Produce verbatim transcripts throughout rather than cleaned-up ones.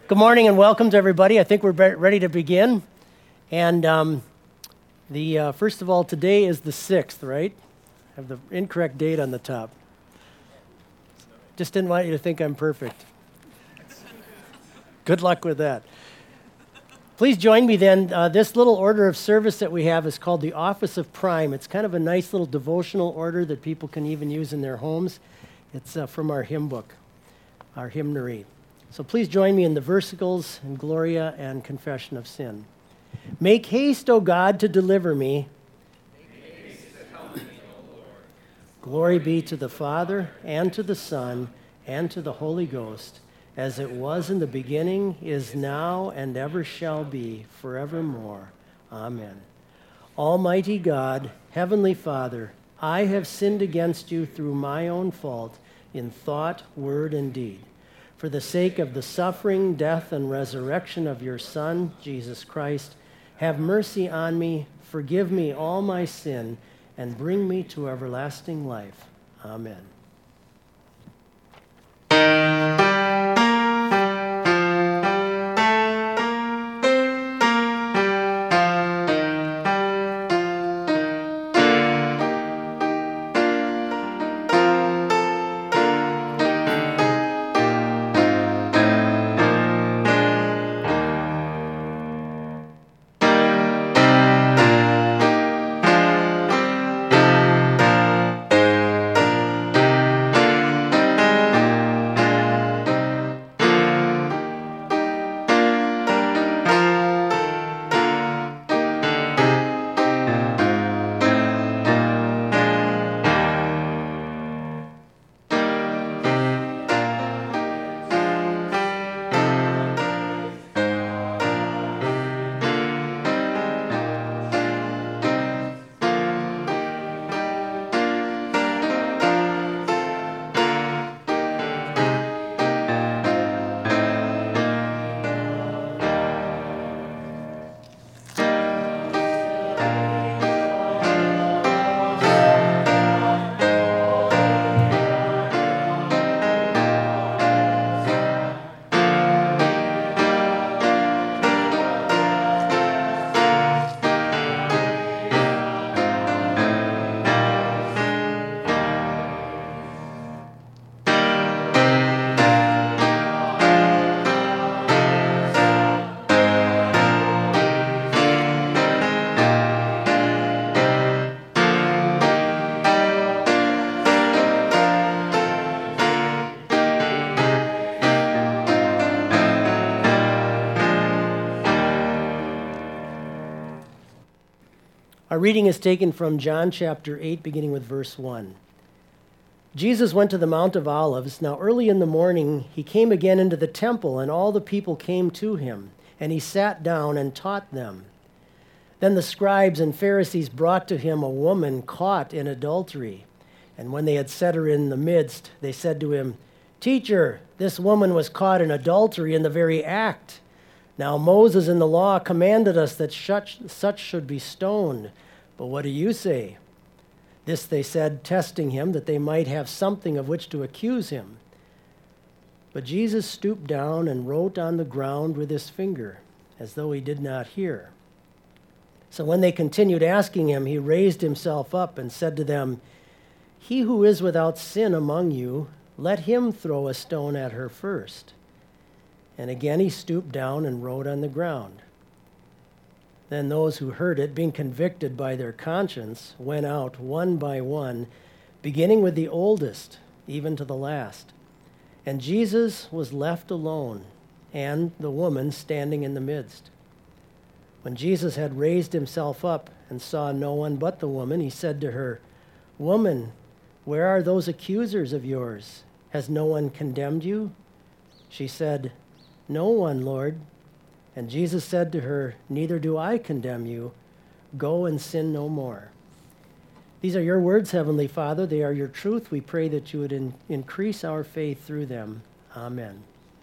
Good morning and welcome to everybody. I think we're be- ready to begin. And um, the uh, first of all, today is the sixth, right? I have the incorrect date on the top. Just didn't want you to think I'm perfect. Good luck with that. Please join me then. Uh, this little order of service that we have is called the Office of Prime. It's kind of a nice little devotional order that people can even use in their homes. It's uh, from our hymn book, our hymnary. So please join me in the versicles and Gloria and Confession of Sin. Make haste, O God, to deliver me. Make haste to help me, O Lord. Glory be to the Father, and to the Son, and to the Holy Ghost, as it was in the beginning, is now, and ever shall be, forevermore. Amen. Almighty God, Heavenly Father, I have sinned against you through my own fault in thought, word, and deed. For the sake of the suffering, death, and resurrection of your Son, Jesus Christ, have mercy on me, forgive me all my sin, and bring me to everlasting life. Amen. Our reading is taken from John chapter eight, beginning with verse one. Jesus went to the Mount of Olives. Now early in the morning he came again into the temple, and all the people came to him, and he sat down and taught them. Then the scribes and Pharisees brought to him a woman caught in adultery. And when they had set her in the midst, they said to him, "Teacher, this woman was caught in adultery in the very act. Now Moses in the law commanded us that such, such should be stoned. But what do you say?" This they said, testing him, that they might have something of which to accuse him. But Jesus stooped down and wrote on the ground with his finger, as though he did not hear. So when they continued asking him, he raised himself up and said to them, "He who is without sin among you, let him throw a stone at her first." And again he stooped down and wrote on the ground. Then those who heard it, being convicted by their conscience, went out one by one, beginning with the oldest, even to the last. And Jesus was left alone, and the woman standing in the midst. When Jesus had raised himself up and saw no one but the woman, he said to her, "Woman, where are those accusers of yours? Has no one condemned you?" She said, "No one, Lord." And Jesus said to her, "Neither do I condemn you. Go and sin no more." These are your words, Heavenly Father. They are your truth. We pray that you would in- increase our faith through them. Amen.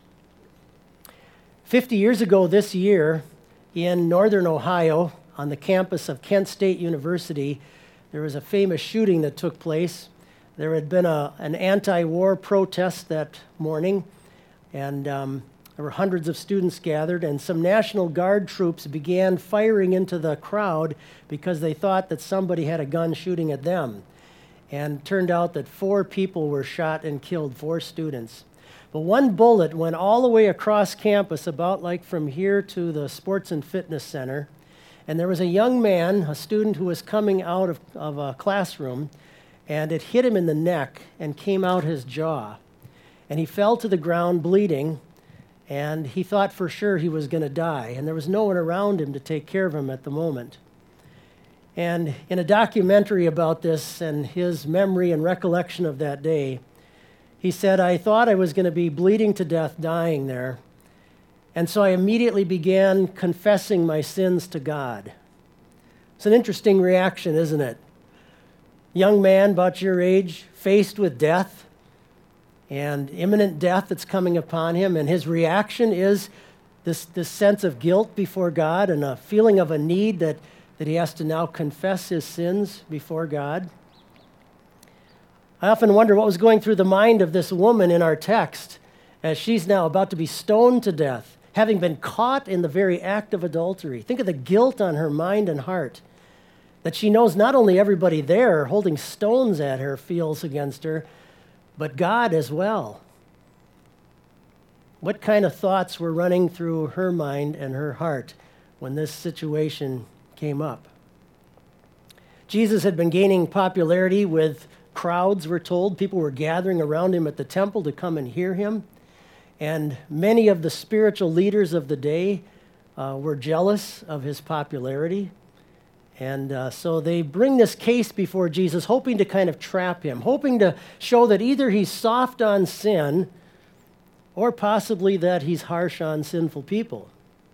Fifty years ago this year, in northern Ohio, on the campus of Kent State University, there was a famous shooting that took place. There had been a, an anti-war protest that morning, and um, There were hundreds of students gathered, and some National Guard troops began firing into the crowd because they thought that somebody had a gun shooting at them. And it turned out that four people were shot and killed, four students. But one bullet went all the way across campus, about like from here to the Sports and Fitness Center. And there was a young man, a student who was coming out of, of a classroom, and it hit him in the neck and came out his jaw. And he fell to the ground bleeding, and he thought for sure he was going to die. And there was no one around him to take care of him at the moment. And in a documentary about this and his memory and recollection of that day, he said, "I thought I was going to be bleeding to death, dying there. And so I immediately began confessing my sins to God." It's an interesting reaction, isn't it? Young man about your age, faced with death and imminent death that's coming upon him, and his reaction is this, this sense of guilt before God and a feeling of a need that, that he has to now confess his sins before God. I often wonder what was going through the mind of this woman in our text as she's now about to be stoned to death, having been caught in the very act of adultery. Think of the guilt on her mind and heart, that she knows not only everybody there holding stones at her feels against her, but God as well. What kind of thoughts were running through her mind and her heart when this situation came up? Jesus had been gaining popularity with crowds, we're told. People were gathering around him at the temple to come and hear him. And many of the spiritual leaders of the day uh, were jealous of his popularity. And uh, so they bring this case before Jesus, hoping to kind of trap him, hoping to show that either he's soft on sin or possibly that he's harsh on sinful people.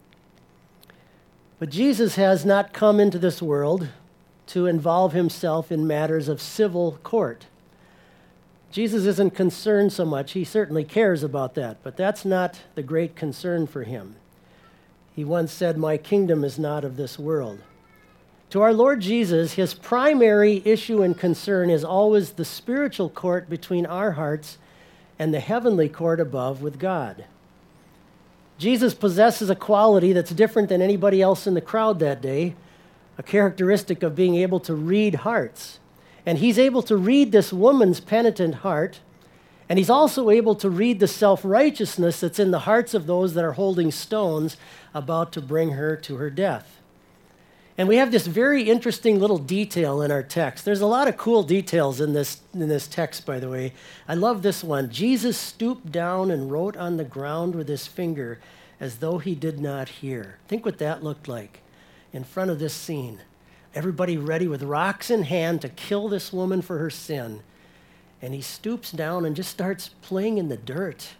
But Jesus has not come into this world to involve himself in matters of civil court. Jesus isn't concerned so much. He certainly cares about that, but that's not the great concern for him. He once said, "My kingdom is not of this world." To our Lord Jesus, his primary issue and concern is always the spiritual court between our hearts and the heavenly court above with God. Jesus possesses a quality that's different than anybody else in the crowd that day, a characteristic of being able to read hearts. And he's able to read this woman's penitent heart, and he's also able to read the self-righteousness that's in the hearts of those that are holding stones about to bring her to her death. And we have this very interesting little detail in our text. There's a lot of cool details in this, in this text, by the way. I love this one. Jesus stooped down and wrote on the ground with his finger as though he did not hear. Think what that looked like in front of this scene. Everybody ready with rocks in hand to kill this woman for her sin. And he stoops down and just starts playing in the dirt.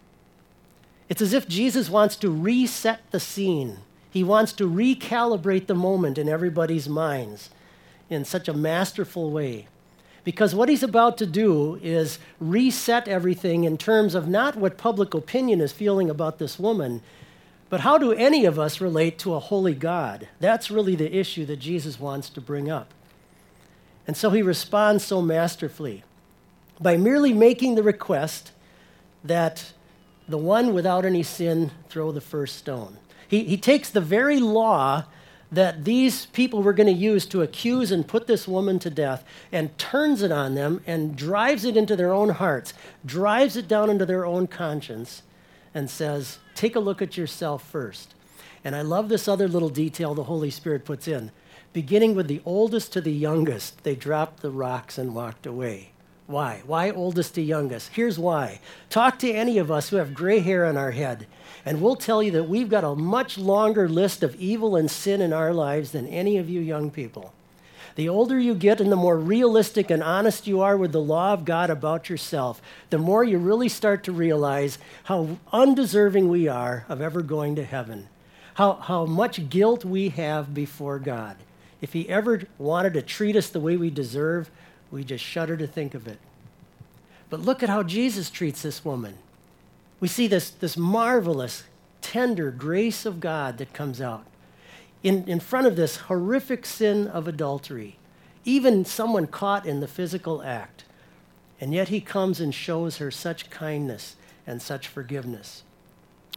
It's as if Jesus wants to reset the scene. He wants to recalibrate the moment in everybody's minds in such a masterful way. Because what he's about to do is reset everything in terms of not what public opinion is feeling about this woman, but how do any of us relate to a holy God? That's really the issue that Jesus wants to bring up. And so he responds so masterfully by merely making the request that the one without any sin throw the first stone. He, he takes the very law that these people were going to use to accuse and put this woman to death and turns it on them and drives it into their own hearts, drives it down into their own conscience, and says, take a look at yourself first. And I love this other little detail the Holy Spirit puts in. Beginning with the oldest to the youngest, they dropped the rocks and walked away. Why? Why oldest to youngest? Here's why. Talk to any of us who have gray hair on our head, and we'll tell you that we've got a much longer list of evil and sin in our lives than any of you young people. The older you get and the more realistic and honest you are with the law of God about yourself, the more you really start to realize how undeserving we are of ever going to heaven, how, how much guilt we have before God. If he ever wanted to treat us the way we deserve, we just shudder to think of it. But look at how Jesus treats this woman. We see this, this marvelous, tender grace of God that comes out in, in front of this horrific sin of adultery, even someone caught in the physical act. And yet he comes and shows her such kindness and such forgiveness.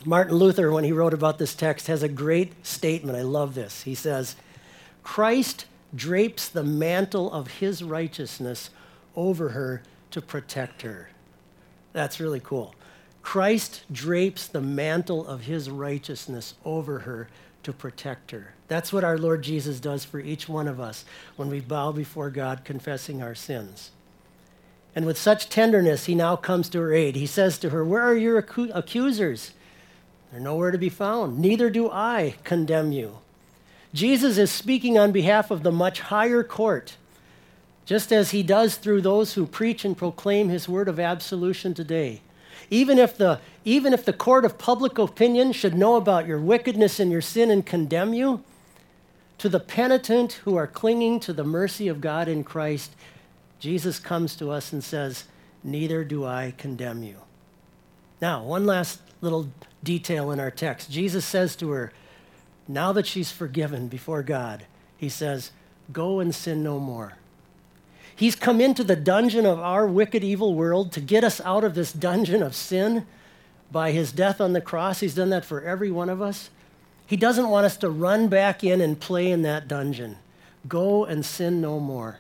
Martin Luther, when he wrote about this text, has a great statement. I love this. He says, Christ drapes the mantle of his righteousness over her to protect her. That's really cool. Christ drapes the mantle of his righteousness over her to protect her. That's what our Lord Jesus does for each one of us when we bow before God confessing our sins. And with such tenderness, he now comes to her aid. He says to her, where are your acu- accusers? They're nowhere to be found. Neither do I condemn you. Jesus is speaking on behalf of the much higher court, just as he does through those who preach and proclaim his word of absolution today. Even if the, even if the court of public opinion should know about your wickedness and your sin and condemn you, to the penitent who are clinging to the mercy of God in Christ, Jesus comes to us and says, neither do I condemn you. Now, one last little detail in our text. Jesus says to her, now that she's forgiven before God, he says, go and sin no more. He's come into the dungeon of our wicked, evil world to get us out of this dungeon of sin by his death on the cross. He's done that for every one of us. He doesn't want us to run back in and play in that dungeon. Go and sin no more.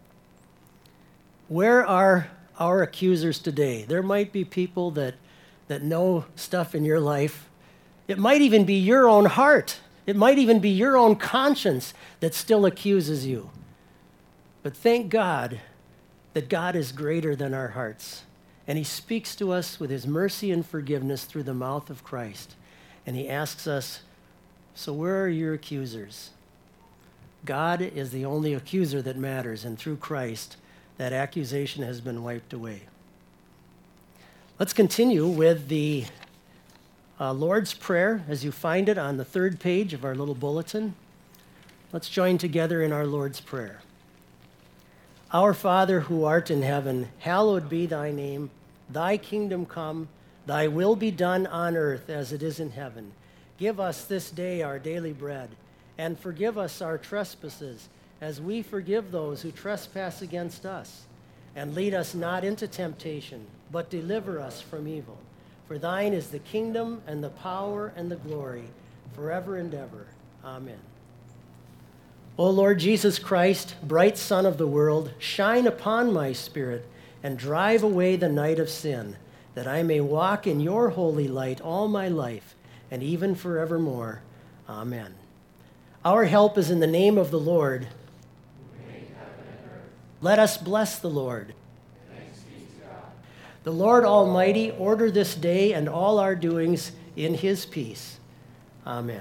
Where are our accusers today? There might be people that, that know stuff in your life. It might even be your own heart. It might even be your own conscience that still accuses you. But thank God that God is greater than our hearts. And he speaks to us with his mercy and forgiveness through the mouth of Christ. And he asks us, so where are your accusers? God is the only accuser that matters, and through Christ, that accusation has been wiped away. Let's continue with the uh, Lord's Prayer as you find it on the third page of our little bulletin. Let's join together in our Lord's Prayer. Our Father who art in heaven, hallowed be thy name. Thy kingdom come, thy will be done on earth as it is in heaven. Give us this day our daily bread, and forgive us our trespasses, as we forgive those who trespass against us. And lead us not into temptation, but deliver us from evil. For thine is the kingdom and the power and the glory, forever and ever. Amen. O Lord Jesus Christ, bright Son of the world, shine upon my spirit and drive away the night of sin, that I may walk in your holy light all my life, and even forevermore. Amen. Our help is in the name of the Lord. Let us bless the Lord. Thanks be to God. The Lord Almighty order this day and all our doings in his peace. Amen.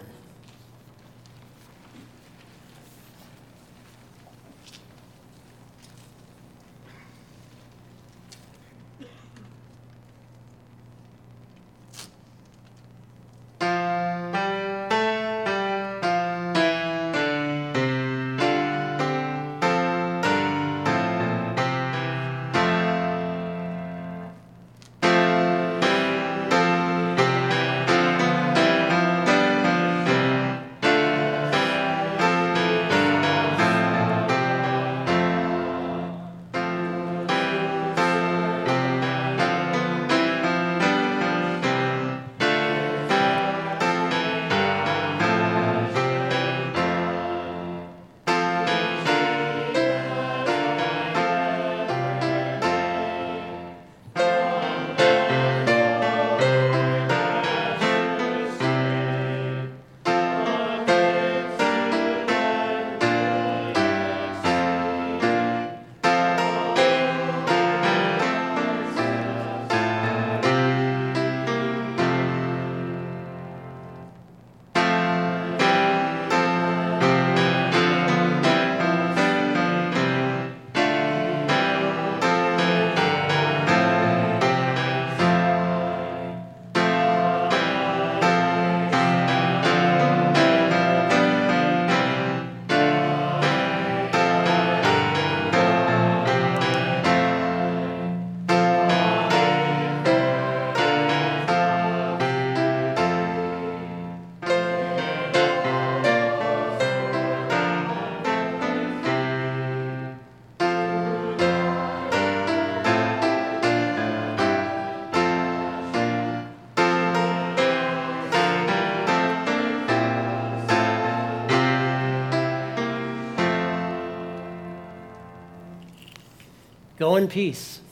Go in peace.